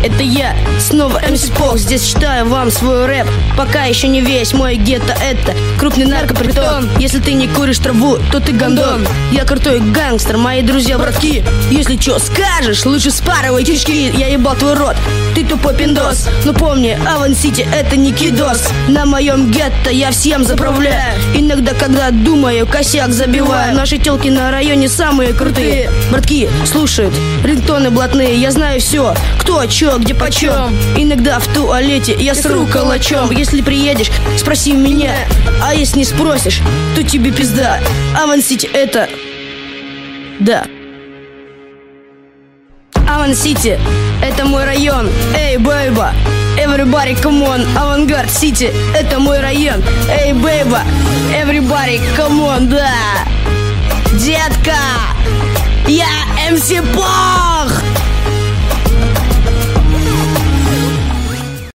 это я, снова MC Пох. Здесь читаю вам свой рэп. Пока еще не весь мой гетто, это крупный наркопритон. Если ты не куришь траву, то ты гондон. Я крутой гангстер, мои друзья братки. Если чё скажешь, лучше спарывай кишки. Я ебал твой рот, ты тупой пиндос. Но помни, Аван-Сити это не кидос. На моем гетто я всем заправляю. Иногда, когда думаю, косяк забиваю. Наши телки на районе самые крутые. Братки слушают рингтоны блатные. Я знаю все, кто, чё, где, почем. Иногда в туалете я сру калачом. Если приедешь, спроси меня. А если не спросишь, то тебе пизда. Аван-Сити это... да. Аван-Сити это мой район. Эй, бейба, everybody come on. Авангард-Сити это мой район. Эй, бейба, everybody come on, да. Детка, я MC Пох.